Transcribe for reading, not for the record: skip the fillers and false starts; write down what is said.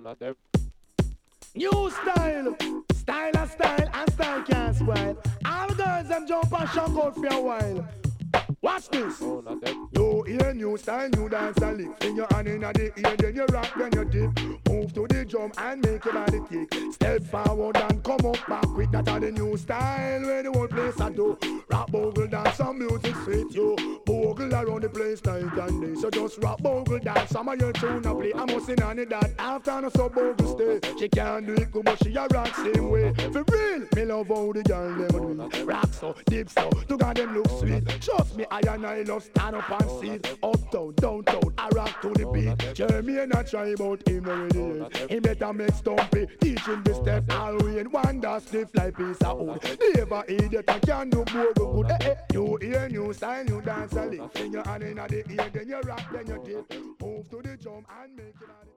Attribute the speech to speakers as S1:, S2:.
S1: New style, style a style, and style can't spoil. All girls them jump and shock out for a while. Watch this. You hear new style, new dance and lick. Fling your hand in the ear, then you rock, then you dip. Move to the drum and make your body kick. Step forward and come up back quick. That are the new style where the whole place I do. Rock, bogle, dance, some music sweet you. Bogle around the place night and day. So just rock, bogle, dance, some of your tune a play. I must sing on it that after no so bogle stay. She can't do it good but she a rock same way. For real, me love how the girl them do it. Rock so, deep so, to God them look sweet. Trust me, I and I love stand up and see it. Uptown, downtown, I rock to the beat. Jeremy and I try about him already yet. He better make stumpy, teach him the step. All we in wonder stiff like piece of wood. Never idiot, I can do bogle good. You hear new style, new dance a lick. Fling your hand in the ear, then you rock, then you dip. Move to the drum and make it.